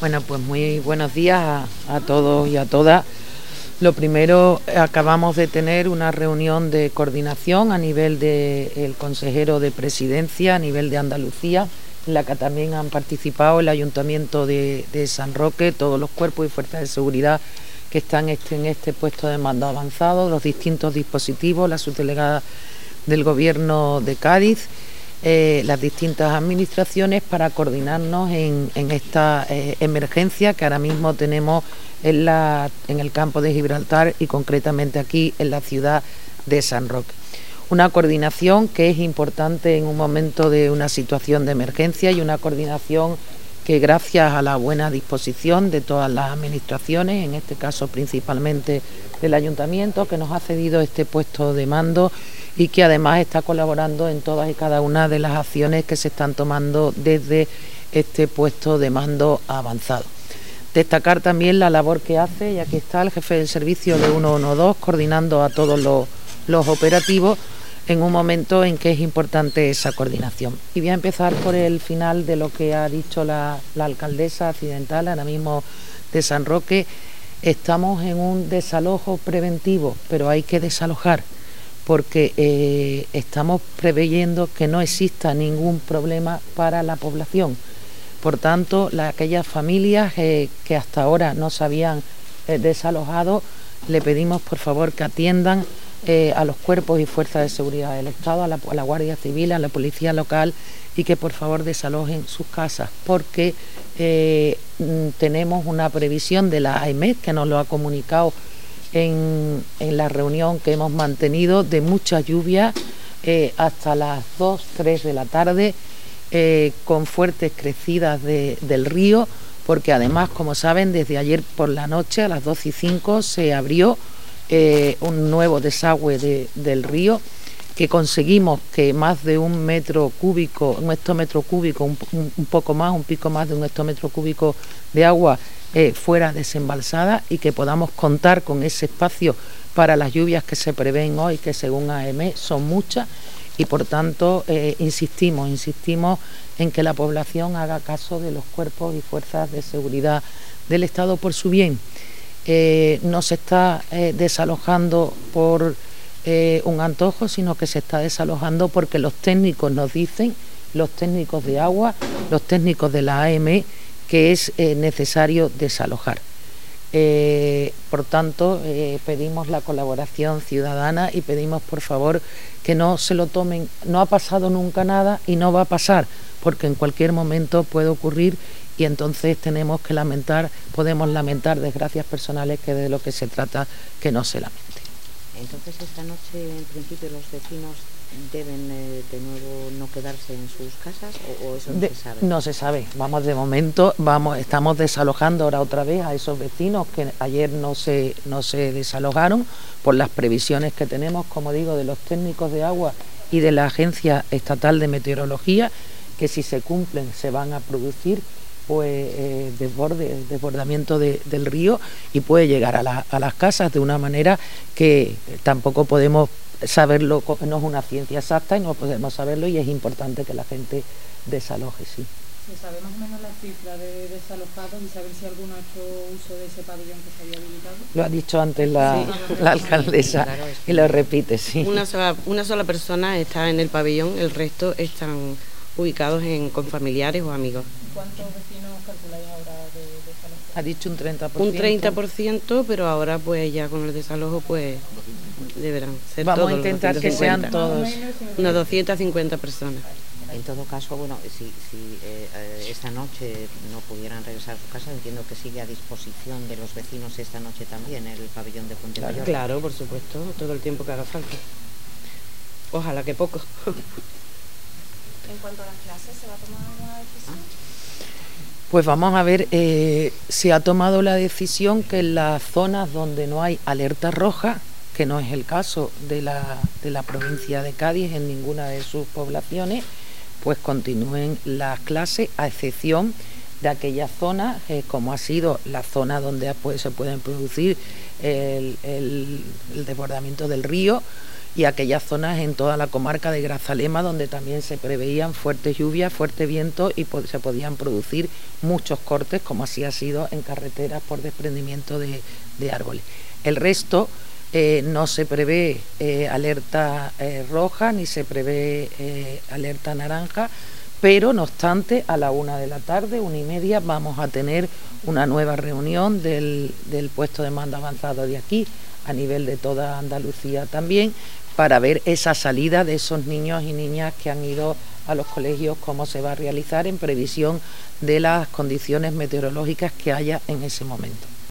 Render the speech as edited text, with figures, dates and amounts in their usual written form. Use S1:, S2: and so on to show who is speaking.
S1: Bueno, pues muy buenos días a todos y a todas. Lo primero, acabamos de tener una reunión de coordinación a nivel del consejero de Presidencia, a nivel de Andalucía, en la que también han participado el Ayuntamiento de San Roque, todos los cuerpos y fuerzas de seguridad que están en este puesto de mando avanzado, los distintos dispositivos, la subdelegada del Gobierno de Cádiz, las distintas administraciones para coordinarnos en esta emergencia que ahora mismo tenemos en el campo de Gibraltar y concretamente aquí en la ciudad de San Roque. Una coordinación que es importante en un momento de una situación de emergencia y una coordinación que gracias a la buena disposición de todas las administraciones, en este caso principalmente del Ayuntamiento, que nos ha cedido este puesto de mando y que además está colaborando en todas y cada una de las acciones que se están tomando desde este puesto de mando avanzado. Destacar también la labor que hace, y aquí está el jefe del servicio de 112, coordinando a todos los operativos en un momento en que es importante esa coordinación. Y voy a empezar por el final de lo que ha dicho la alcaldesa accidental, ahora mismo de San Roque. Estamos en un desalojo preventivo, pero hay que desalojar porque estamos preveyendo que no exista ningún problema para la población. Por tanto, aquellas familias que hasta ahora no se habían desalojado, le pedimos por favor que atiendan a los cuerpos y fuerzas de seguridad del Estado, a la Guardia Civil, a la Policía Local y que por favor desalojen sus casas porque tenemos una previsión de la AEMET que nos lo ha comunicado en la reunión que hemos mantenido de mucha lluvia hasta las 2, 3 de la tarde con fuertes crecidas del río porque además, como saben, desde ayer por la noche a las 12:05 se abrió un nuevo desagüe del río que conseguimos que más de un hectómetro cúbico, un poco más, un pico más de un hectómetro cúbico de agua fuera desembalsada y que podamos contar con ese espacio para las lluvias que se prevén hoy, que según AEMET son muchas y por tanto insistimos en que la población haga caso de los cuerpos y fuerzas de seguridad del Estado por su bien. No se está desalojando por un antojo, sino que se está desalojando porque los técnicos nos dicen, los técnicos de agua, los técnicos de la AEMET, que es necesario desalojar. Por tanto, pedimos la colaboración ciudadana y pedimos por favor que no se lo tomen, no ha pasado nunca nada y no va a pasar, porque en cualquier momento puede ocurrir y entonces podemos lamentar desgracias personales que de lo que se trata que no se lamente.
S2: Entonces esta noche en principio los vecinos deben de nuevo no quedarse en sus casas o eso no se sabe.
S1: No se sabe, de momento estamos desalojando ahora otra vez a esos vecinos que ayer no se desalojaron por las previsiones que tenemos, como digo, de los técnicos de agua y de la Agencia Estatal de Meteorología, que si se cumplen se van a producir desbordamiento del río y puede llegar a las casas de una manera que tampoco podemos saberlo, no es una ciencia exacta y no podemos saberlo y es importante que la gente desaloje, sí.
S3: ¿Se sabe más o menos la cifra de desalojados y saber si alguno ha hecho uso de ese pabellón que se había habilitado?
S1: Lo ha dicho antes la alcaldesa,
S2: claro,
S1: y lo repite, sí.
S2: Una sola persona está en el pabellón, el resto están ubicados con familiares o amigos.
S3: ¿Cuántos vecinos calculáis ahora de desalojo?
S1: Ha dicho un 30%.
S2: Un 30%, pero ahora pues ya con el desalojo pues deberán ser
S1: Vamos
S2: todos.
S1: a intentar que sean todos.
S2: Unas 250 personas.
S4: En todo caso, bueno, si esta noche no pudieran regresar a su casa, entiendo que sigue a disposición de los vecinos esta noche también el pabellón de Puente Mayor.
S2: Claro, por supuesto, todo el tiempo que haga falta. Ojalá que poco.
S3: En cuanto a las clases, ¿se va a tomar una decisión?
S1: Pues vamos a ver, se ha tomado la decisión que en las zonas donde no hay alerta roja, que no es el caso de la provincia de Cádiz en ninguna de sus poblaciones, pues continúen las clases, a excepción de aquellas zonas, como ha sido la zona donde se pueden producir el desbordamiento del río, y aquellas zonas en toda la comarca de Grazalema donde también se preveían fuertes lluvias, fuerte viento y se podían producir muchos cortes, como así ha sido en carreteras por desprendimiento de árboles. El resto no se prevé alerta roja ni se prevé alerta naranja, pero no obstante a la 1 de la tarde, 1:30, vamos a tener una nueva reunión del puesto de mando avanzado de aquí, a nivel de toda Andalucía también, para ver esa salida de esos niños y niñas que han ido a los colegios, cómo se va a realizar en previsión de las condiciones meteorológicas que haya en ese momento.